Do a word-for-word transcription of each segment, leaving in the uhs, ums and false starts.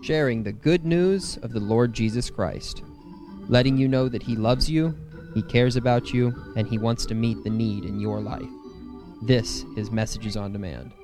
sharing the good news of the Lord Jesus Christ, letting you know that He loves you, He cares about you, and He wants to meet the need in your life. This is Messages on Demand.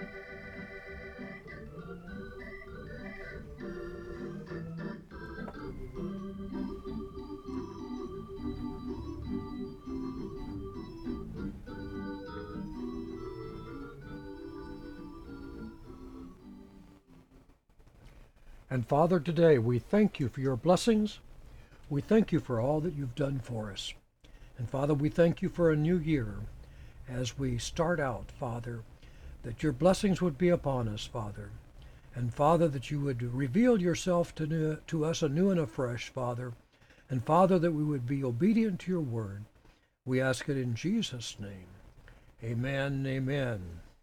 And Father, today we thank you for your blessings. We thank you for all that you've done for us. And Father, we thank you for a new year as we start out, Father, that your blessings would be upon us, Father. And Father, that you would reveal yourself to, new, to us anew and afresh, Father. And Father, that we would be obedient to your word. We ask it in Jesus' name. Amen, amen.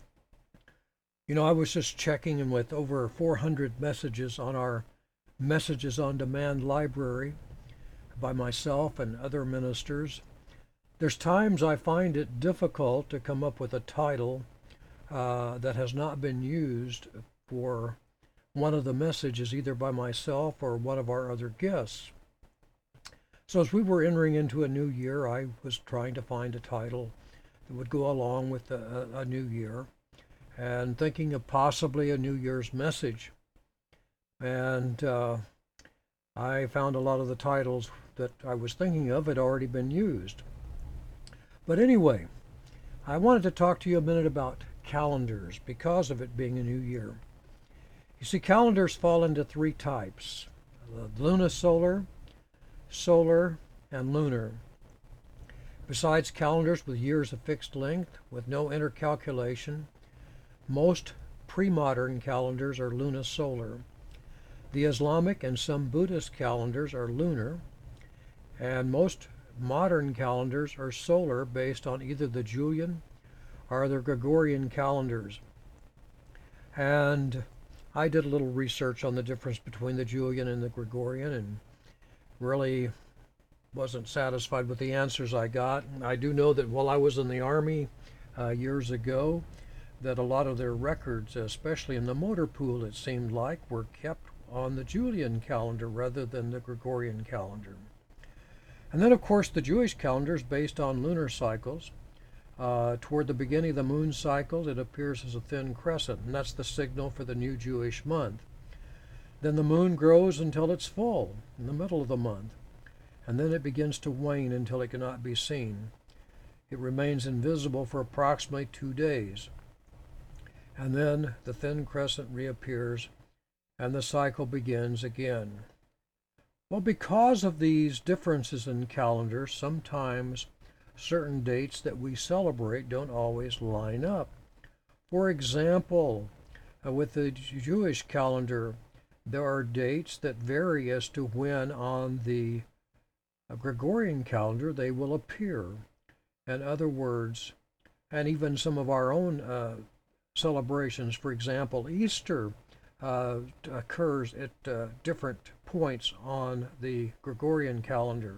You know, I was just checking in with over four hundred messages on our Messages on Demand library by myself and other ministers. There's times I find it difficult to come up with a title uh, that has not been used for one of the messages, either by myself or one of our other guests. So as we were entering into a new year, I was trying to find a title that would go along with a, a new year, and thinking of possibly a New Year's message. And uh, I found a lot of the titles that I was thinking of had already been used. But anyway, I wanted to talk to you a minute about calendars because of it being a new year. You see, calendars fall into three types: lunisolar, solar, and lunar. Besides calendars with years of fixed length with no intercalculation, most pre-modern calendars are lunisolar. The Islamic and some Buddhist calendars are lunar, and most modern calendars are solar, based on either the Julian or the Gregorian calendars. And I did a little research on the difference between the Julian and the Gregorian, and really wasn't satisfied with the answers I got. I do know that while I was in the Army uh, years ago, that a lot of their records, especially in the motor pool, it seemed like, were kept on the Julian calendar rather than the Gregorian calendar. And then, of course, the Jewish calendar is based on lunar cycles. Uh, toward the beginning of the moon cycle, it appears as a thin crescent, and that's the signal for the new Jewish month. Then the moon grows until it's full in the middle of the month, and then it begins to wane until it cannot be seen. It remains invisible for approximately two days. And then the thin crescent reappears, and the cycle begins again. Well, because of these differences in calendars, sometimes certain dates that we celebrate don't always line up. For example, uh, with the Jewish calendar, there are dates that vary as to when on the uh, Gregorian calendar they will appear. In other words, and even some of our own uh, celebrations, for example, Easter uh, occurs at uh, different points on the Gregorian calendar.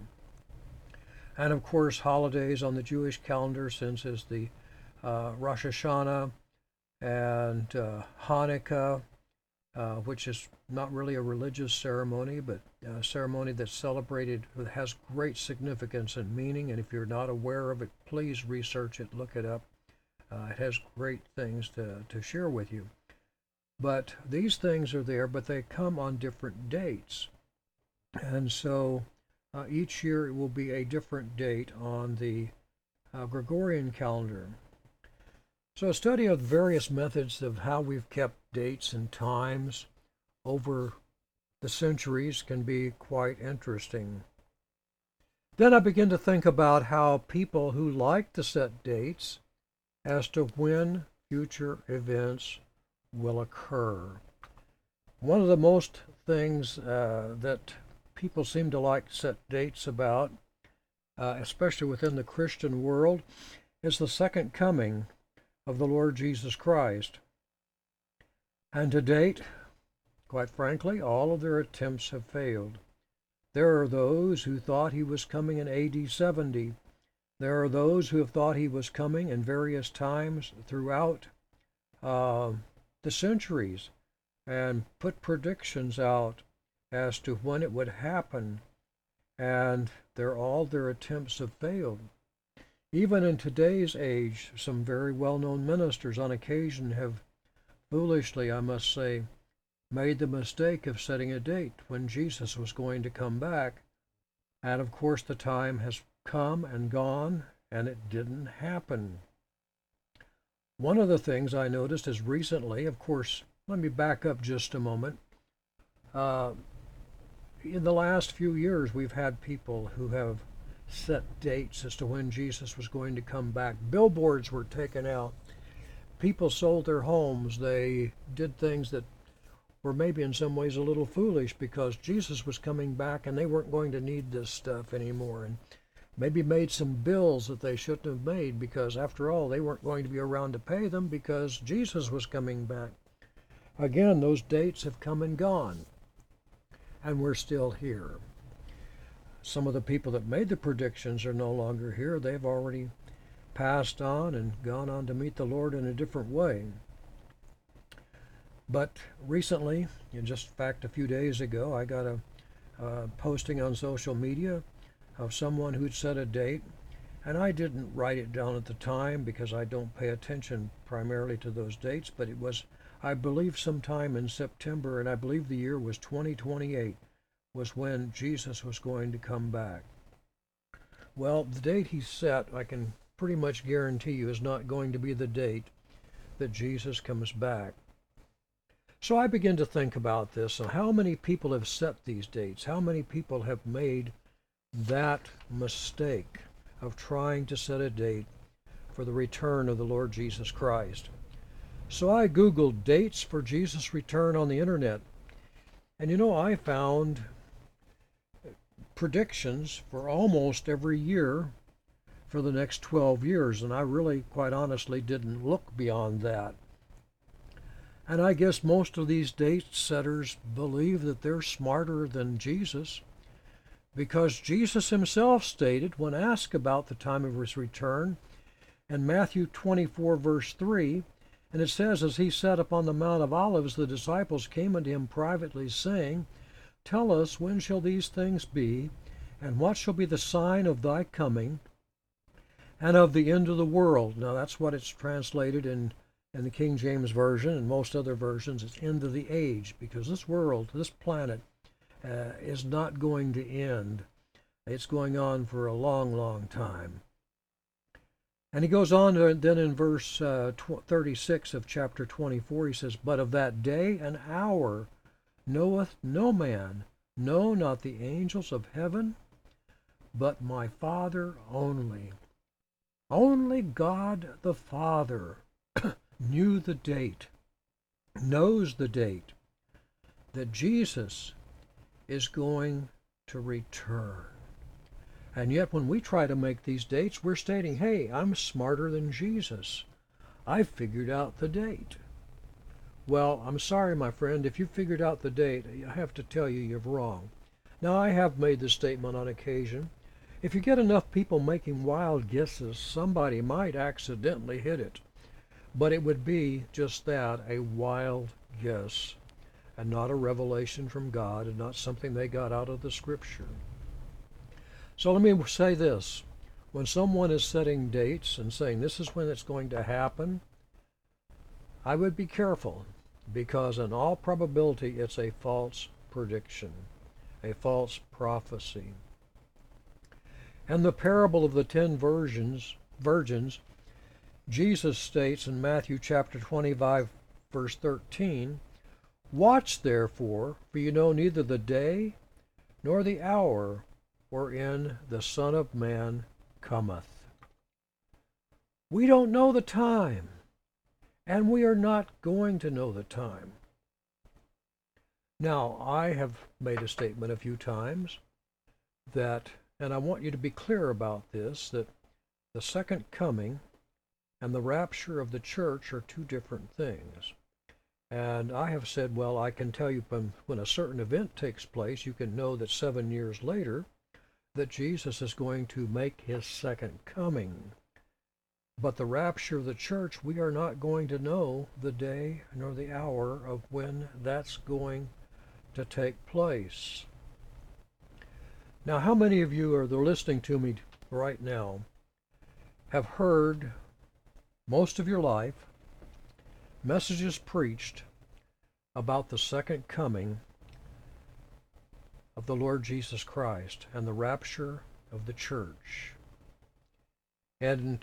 And of course, holidays on the Jewish calendar, since is the uh, Rosh Hashanah and uh, Hanukkah, uh, which is not really a religious ceremony, but a ceremony that's celebrated, that has great significance and meaning. And if you're not aware of it, please research it, look it up. Uh, it has great things to, to share with you. But these things are there, but they come on different dates. And so uh, each year it will be a different date on the uh, Gregorian calendar. So a study of various methods of how we've kept dates and times over the centuries can be quite interesting. Then I begin to think about how people who like to set dates as to when future events will occur. One of the most things uh, that people seem to like to set dates about, uh, especially within the Christian world, is the second coming of the Lord Jesus Christ. And to date, quite frankly, all of their attempts have failed. There are those who thought he was coming in A D seventy. There are those who have thought he was coming in various times throughout uh, the centuries. and put predictions out as to when it would happen, and they're, all their attempts have failed. Even in today's age, some very well-known ministers on occasion have foolishly, I must say, made the mistake of setting a date when Jesus was going to come back. And of course the time has come and gone, and it didn't happen. One of the things I noticed is recently, of course, let me back up just a moment. Uh, in the last few years, we've had people who have set dates as to when Jesus was going to come back. Billboards were taken out. People sold their homes. They did things that were maybe in some ways a little foolish because Jesus was coming back and they weren't going to need this stuff anymore. And maybe made some bills that they shouldn't have made because, after all, they weren't going to be around to pay them because Jesus was coming back. Again, those dates have come and gone, and we're still here. Some of the people that made the predictions are no longer here. They've already passed on and gone on to meet the Lord in a different way. But recently, in just in fact a few days ago, I got a uh, posting on social media of someone who'd set a date, and I didn't write it down at the time because I don't pay attention primarily to those dates, but it was, I believe, sometime in September, and I believe the year was twenty twenty-eight, was when Jesus was going to come back. Well, the date he set, I can pretty much guarantee you, is not going to be the date that Jesus comes back. So I begin to think about this, and how many people have set these dates? How many people have made that mistake of trying to set a date for the return of the Lord Jesus Christ? So I Googled dates for Jesus' return on the internet, and you know, I found predictions for almost every year for the next twelve years, and I really, quite honestly, didn't look beyond that. And I guess most of these date setters believe that they're smarter than Jesus, because Jesus himself stated, when asked about the time of his return, in Matthew twenty-four, verse three, and it says, as he sat upon the Mount of Olives, the disciples came unto him privately, saying, Tell us, when shall these things be, and what shall be the sign of thy coming, and of the end of the world? Now that's what it's translated in, in the King James Version, and most other versions, it's end of the age, because this world, this planet, Uh, is not going to end. It's going on for a long, long time. And he goes on to, then in verse uh, thirty-six of chapter twenty-four, he says, But of that day and hour knoweth no man, no, not the angels of heaven, but my Father only. Only God the Father knew the date, knows the date that Jesus is going to return. And yet when we try to make these dates, we're stating, hey, I'm smarter than Jesus. I figured out the date. Well, I'm sorry, my friend, if you figured out the date, I have to tell you you're wrong. Now, I have made this statement on occasion. If you get enough people making wild guesses, somebody might accidentally hit it. But it would be just that, a wild guess, and not a revelation from God, and not something they got out of the Scripture. So let me say this. When someone is setting dates and saying this is when it's going to happen, I would be careful, because in all probability it's a false prediction, a false prophecy. And the parable of the ten virgins, virgins, Jesus states in Matthew chapter twenty-five, verse thirteen, Watch therefore, for you know neither the day nor the hour wherein the Son of Man cometh. We don't know the time, and we are not going to know the time. Now, I have made a statement a few times that, and I want you to be clear about this, that the second coming and the rapture of the church are two different things. And I have said, well, I can tell you when, when a certain event takes place, you can know that seven years later that Jesus is going to make his second coming. But the rapture of the church, we are not going to know the day nor the hour of when that's going to take place. Now, how many of you are there listening to me right now have heard most of your life messages preached about the second coming of the Lord Jesus Christ and the rapture of the church? And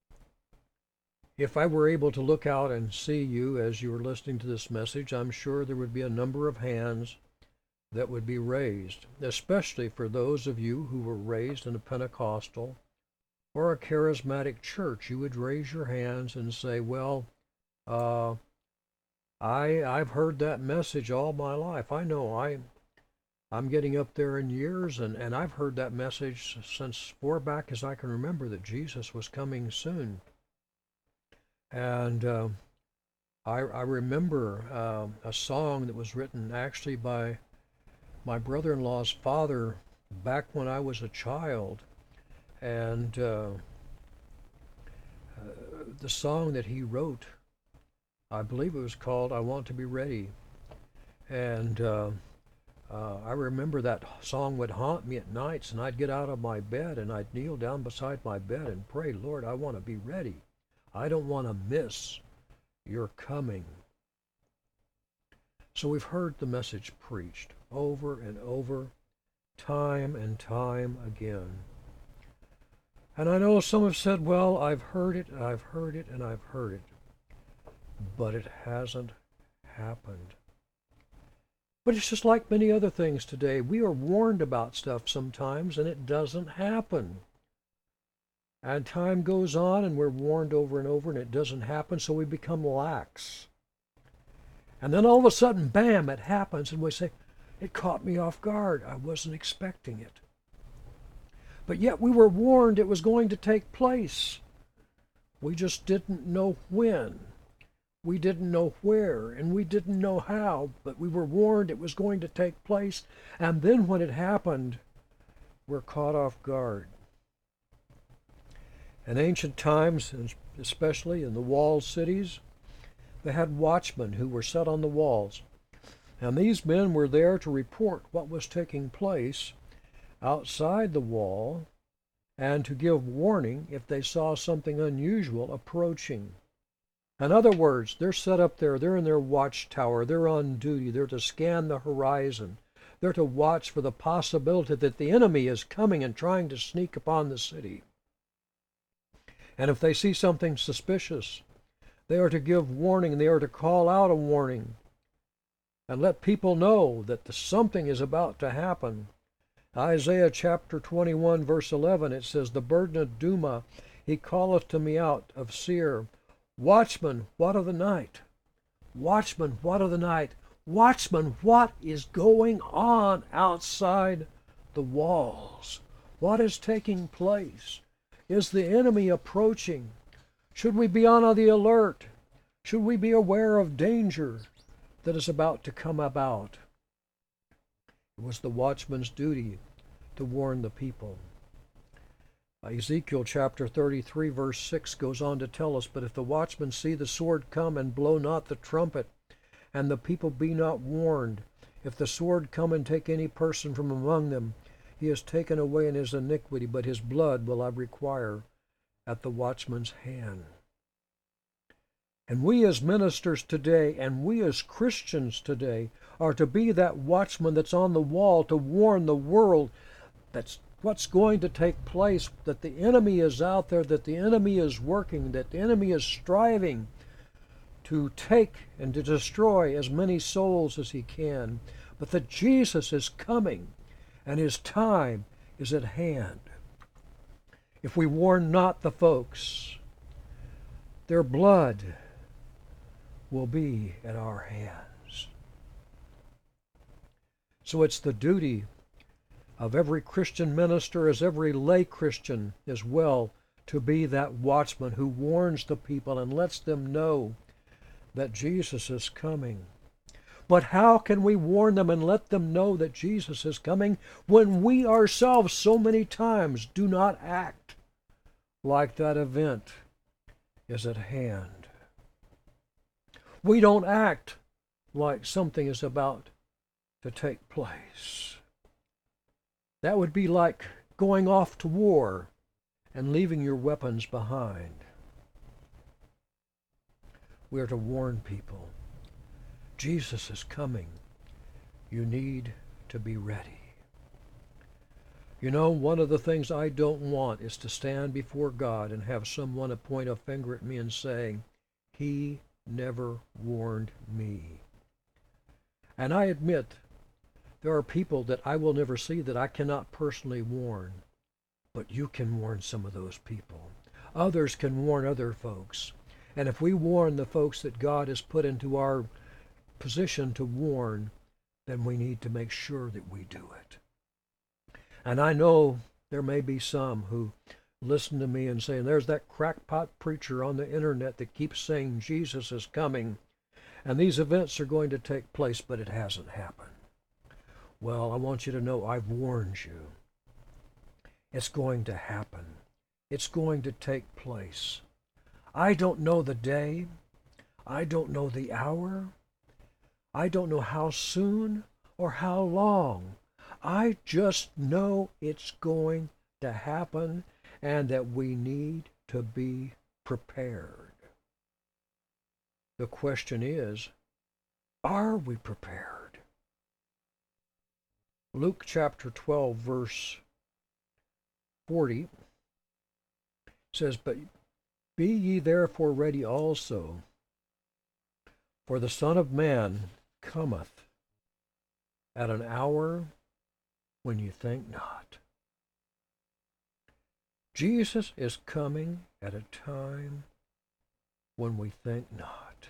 if I were able to look out and see you as you were listening to this message, I'm sure there would be a number of hands that would be raised, especially for those of you who were raised in a Pentecostal or a charismatic church. You would raise your hands and say, well, uh, I, I've heard that message all my life. I know I, I'm getting up there in years, and, and I've heard that message since far back as I can remember, that Jesus was coming soon. And uh, I, I remember uh, a song that was written actually by my brother-in-law's father back when I was a child. And uh, uh, the song that he wrote, I believe it was called I Want to Be Ready. And uh, uh, I remember that song would haunt me at nights, and I'd get out of my bed and I'd kneel down beside my bed and pray, Lord, I want to be ready. I don't want to miss your coming. So we've heard the message preached over and over, time and time again. And I know some have said, well, I've heard it, I've heard it, and I've heard it. But it hasn't happened. But it's just like many other things today. We are warned about stuff sometimes, and it doesn't happen. And time goes on, and we're warned over and over, and it doesn't happen, so we become lax. And then all of a sudden, bam, it happens, and we say, it caught me off guard. I wasn't expecting it. But yet we were warned it was going to take place. We just didn't know when. We didn't know where, and we didn't know how, but we were warned it was going to take place. And then when it happened, we're caught off guard. In ancient times, especially in the walled cities, they had watchmen who were set on the walls. And these men were there to report what was taking place outside the wall and to give warning if they saw something unusual approaching. In other words, they're set up there, they're in their watchtower, they're on duty, they're to scan the horizon, they're to watch for the possibility that the enemy is coming and trying to sneak upon the city. And if they see something suspicious, they are to give warning, they are to call out a warning and let people know that the something is about to happen. Isaiah chapter twenty-one, verse eleven, it says, the burden of Duma, he calleth to me out of Seir. Watchman, what of the night? Watchman, what of the night? Watchman, what is going on outside the walls? What is taking place? Is the enemy approaching? Should we be on the alert? Should we be aware of danger that is about to come about? It was the watchman's duty to warn the people. Ezekiel chapter thirty-three, verse six goes on to tell us, but if the watchman see the sword come and blow not the trumpet, and the people be not warned, if the sword come and take any person from among them, he is taken away in his iniquity, but his blood will I require at the watchman's hand. And we as ministers today, and we as Christians today, are to be that watchman that's on the wall to warn the world that's what's going to take place, that the enemy is out there, that the enemy is working, that the enemy is striving to take and to destroy as many souls as he can, but that Jesus is coming and his time is at hand. If we warn not the folks, their blood will be in our hands. So it's the duty of every Christian minister, as every lay Christian as well, to be that watchman who warns the people and lets them know that Jesus is coming. But how can we warn them and let them know that Jesus is coming when we ourselves so many times do not act like that event is at hand. We don't act like something is about to take place. That would be like going off to war and leaving your weapons behind. We are to warn people. Jesus is coming. You need to be ready. You know, one of the things I don't want is to stand before God and have someone point a finger at me and say, "He never warned me." And I admit there are people that I will never see that I cannot personally warn. But you can warn some of those people. Others can warn other folks. And if we warn the folks that God has put into our position to warn, then we need to make sure that we do it. And I know there may be some who listen to me and say, there's that crackpot preacher on the internet that keeps saying Jesus is coming, and these events are going to take place, but it hasn't happened. Well, I want you to know I've warned you. It's going to happen. It's going to take place. I don't know the day. I don't know the hour. I don't know how soon or how long. I just know it's going to happen and that we need to be prepared. The question is, are we prepared? Luke chapter twelve, verse forty says, "But be ye therefore ready also, for the Son of Man cometh at an hour when you think not." Jesus is coming at a time when we think not.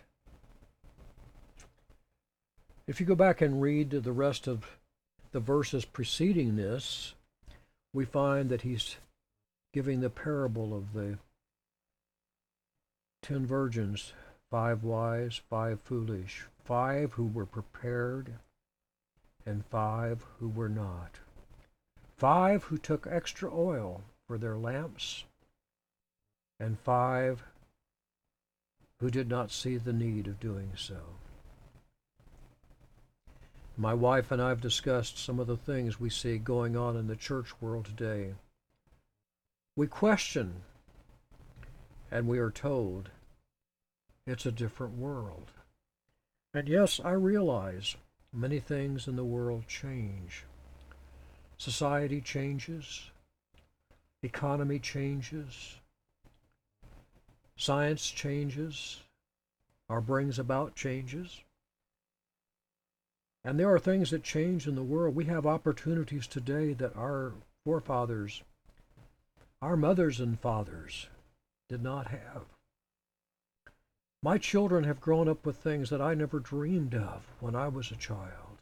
If you go back and read the rest of the verses preceding this, we find that he's giving the parable of the ten virgins, five wise, five foolish, five who were prepared, and five who were not. Five who took extra oil for their lamps, and five who did not see the need of doing so. My wife and I have discussed some of the things we see going on in the church world today. We question, and we are told it's a different world. And yes, I realize many things in the world change. Society changes. Economy changes. Science changes or brings about changes. And there are things that change in the world. We have opportunities today that our forefathers, our mothers and fathers, did not have. My children have grown up with things that I never dreamed of when I was a child.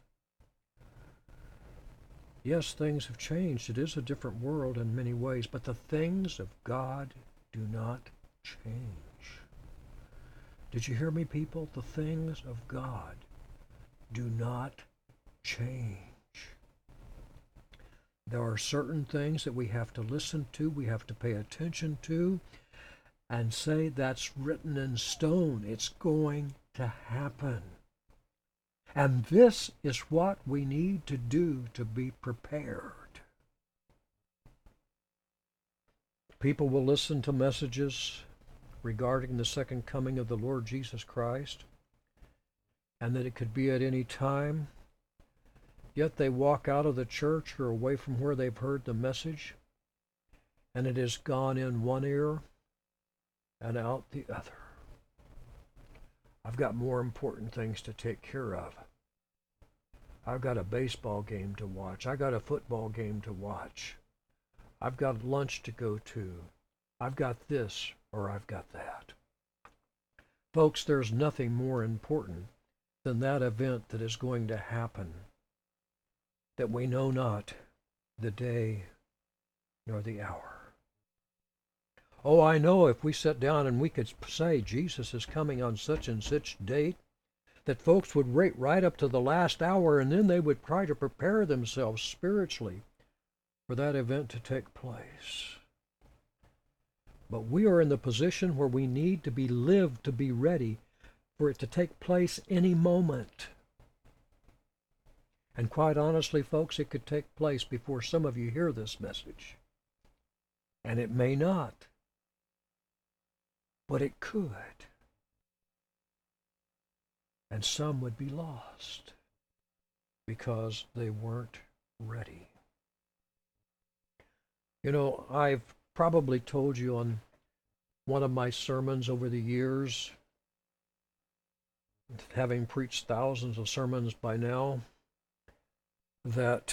Yes, things have changed. It is a different world in many ways, but the things of God do not change. Did you hear me, people? The things of God do not change. There are certain things that we have to listen to, we have to pay attention to, and say that's written in stone. It's going to happen. And this is what we need to do to be prepared. People will listen to messages regarding the second coming of the Lord Jesus Christ, and that it could be at any time, yet they walk out of the church or away from where they've heard the message, and it has gone in one ear and out the other. I've got more important things to take care of. I've got a baseball game to watch. I've got a football game to watch. I've got lunch to go to. I've got this or I've got that. Folks, there's nothing more important than that event that is going to happen, that we know not the day nor the hour. Oh, I know if we sat down and we could say Jesus is coming on such and such date, that folks would wait right up to the last hour, and then they would try to prepare themselves spiritually for that event to take place. But we are in the position where we need to be lived to be ready for it to take place any moment. And quite honestly, folks, it could take place before some of you hear this message. And it may not. But it could. And some would be lost because they weren't ready. You know, I've probably told you on one of my sermons over the years, having preached thousands of sermons by now, that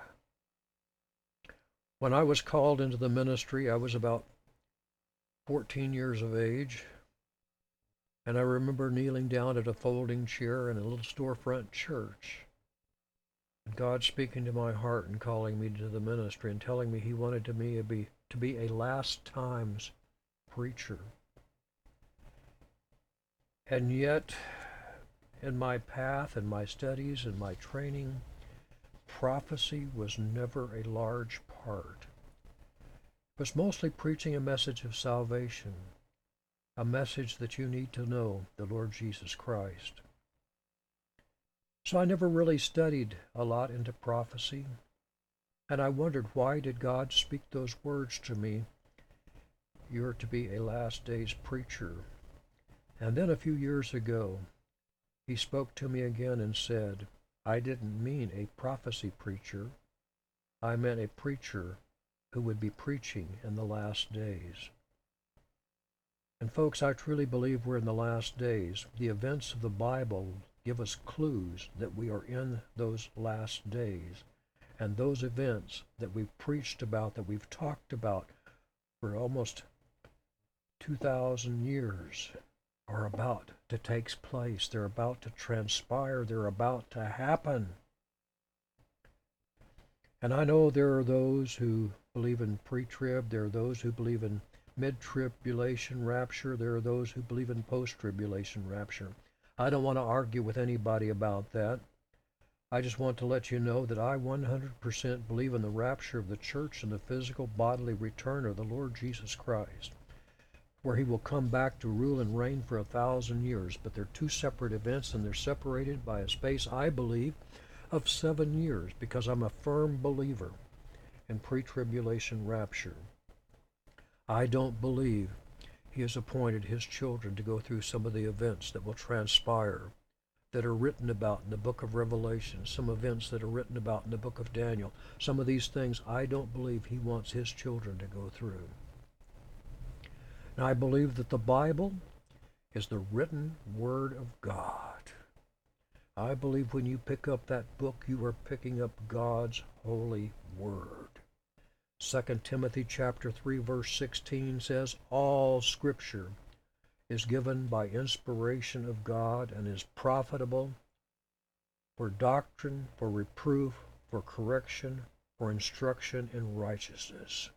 when I was called into the ministry, I was about fourteen years of age, and I remember kneeling down at a folding chair in a little storefront church, and God speaking to my heart and calling me to the ministry and telling me He wanted to me to be, to be a last times preacher. And yet, in my path and my studies and my training, prophecy was never a large part. It was mostly preaching a message of salvation, a message that you need to know the Lord Jesus Christ. So I never really studied a lot into prophecy, and I wondered, why did God speak those words to me? You're to be a last days preacher. And then a few years ago, He spoke to me again and said, I didn't mean a prophecy preacher. I meant a preacher who would be preaching in the last days. And folks, I truly believe we're in the last days. The events of the Bible give us clues that we are in those last days. And those events that we've preached about, that we've talked about for almost two thousand years, are about to take place. They're about to transpire. They're about to happen. And I know there are those who believe in pre-trib. There are those who believe in mid-tribulation rapture. There are those who believe in post-tribulation rapture. I don't want to argue with anybody about that. I just want to let you know that I one hundred percent believe in the rapture of the church and the physical bodily return of the Lord Jesus Christ, where He will come back to rule and reign for a thousand years. But they're two separate events, and they're separated by a space, I believe, of seven years, because I'm a firm believer in pre-tribulation rapture. I don't believe He has appointed His children to go through some of the events that will transpire, that are written about in the book of Revelation, some events that are written about in the book of Daniel. Some of these things I don't believe He wants His children to go through. Now, I believe that the Bible is the written Word of God. I believe when you pick up that book, you are picking up God's holy Word. Second Timothy chapter three, verse sixteen says, all Scripture is given by inspiration of God and is profitable for doctrine, for reproof, for correction, for instruction in righteousness.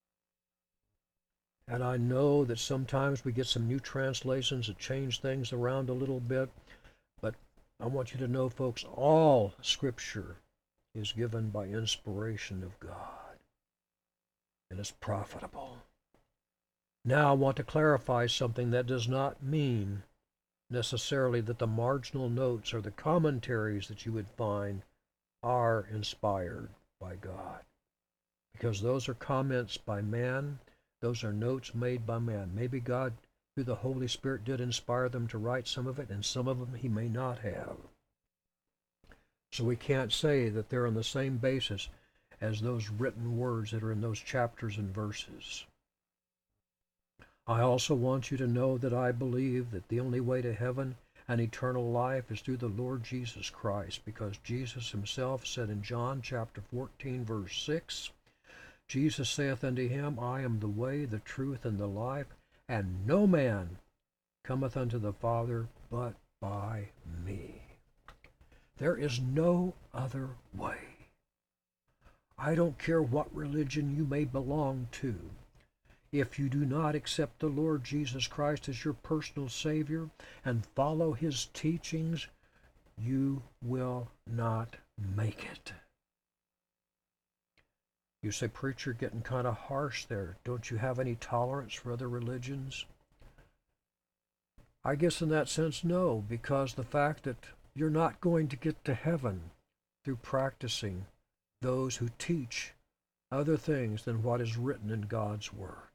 And I know that sometimes we get some new translations that change things around a little bit, but I want you to know, folks, all Scripture is given by inspiration of God, and is profitable. Now I want to clarify something. That does not mean necessarily that the marginal notes or the commentaries that you would find are inspired by God, because those are comments by man. Those are notes made by man. Maybe God, through the Holy Spirit, did inspire them to write some of it, and some of them He may not have. So we can't say that they're on the same basis as those written words that are in those chapters and verses. I also want you to know that I believe that the only way to heaven and eternal life is through the Lord Jesus Christ, because Jesus Himself said in John chapter fourteen, verse six, Jesus saith unto him, I am the way, the truth, and the life, and no man cometh unto the Father but by me. There is no other way. I don't care what religion you may belong to. If you do not accept the Lord Jesus Christ as your personal Savior and follow His teachings, you will not make it. You say, preacher, getting kind of harsh there. Don't you have any tolerance for other religions? I guess in that sense, no, because the fact that you're not going to get to heaven through practicing those who teach other things than what is written in God's Word.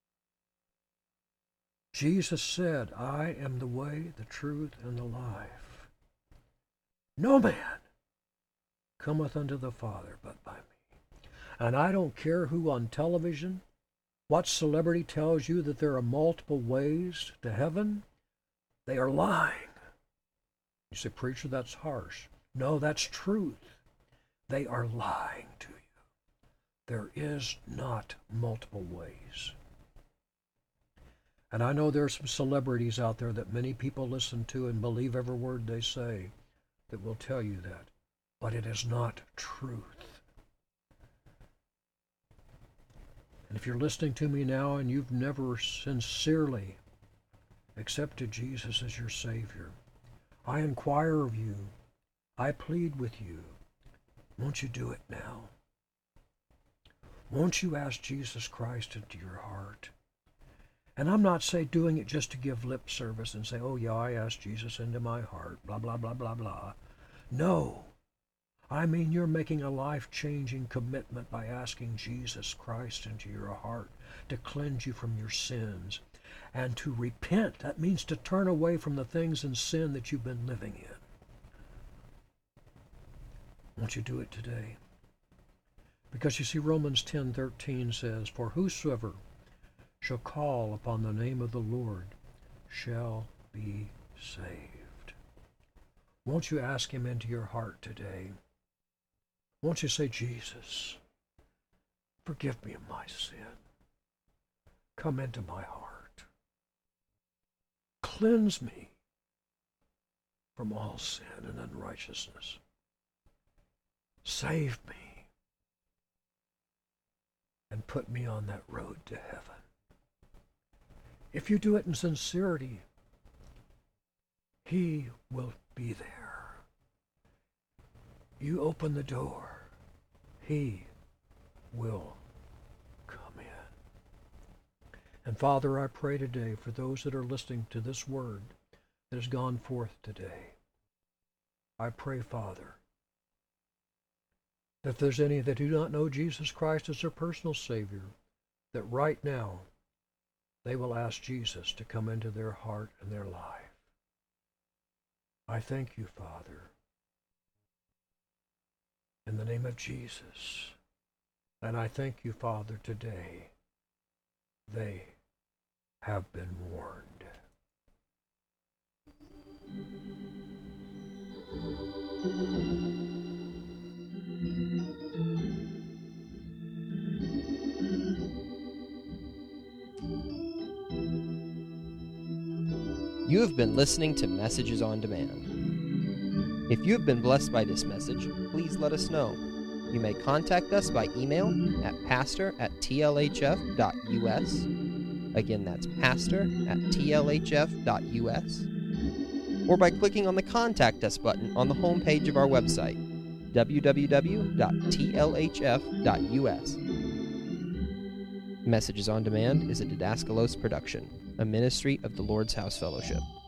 Jesus said, I am the way, the truth, and the life. No man cometh unto the Father but by me. And I don't care who on television, what celebrity tells you that there are multiple ways to heaven. They are lying. You say, preacher, that's harsh. No, that's truth. They are lying to you. There is not multiple ways. And I know there are some celebrities out there that many people listen to and believe every word they say that will tell you that. But it is not truth. And if you're listening to me now and you've never sincerely accepted Jesus as your Savior, I inquire of you, I plead with you, won't you do it now? Won't you ask Jesus Christ into your heart? And I'm not saying doing it just to give lip service and say, oh yeah, I asked Jesus into my heart, blah, blah, blah, blah, blah. No. I mean, you're making a life-changing commitment by asking Jesus Christ into your heart to cleanse you from your sins and to repent. That means to turn away from the things in sin that you've been living in. Won't you do it today? Because you see, Romans ten thirteen says, for whosoever shall call upon the name of the Lord shall be saved. Won't you ask him into your heart today? Won't you say, Jesus, forgive me of my sin. Come into my heart. Cleanse me from all sin and unrighteousness. Save me and put me on that road to heaven. If you do it in sincerity, he will be there. You open the door, he will come in. And Father, I pray today for those that are listening to this word that has gone forth today. I pray, Father, that if there's any that do not know Jesus Christ as their personal Savior, that right now they will ask Jesus to come into their heart and their life. I thank you, Father, in the name of Jesus. And I thank you, Father, today they have been warned. You have been listening to Messages on Demand. If you have been blessed by this message, please let us know. You may contact us by email at pastor at t l h f dot u s. Again, that's pastor at t l h f dot u s. Or by clicking on the Contact Us button on the homepage of our website, w w w dot t l h f dot u s. Messages on Demand is a Didaskalos production, a ministry of the Lord's House Fellowship.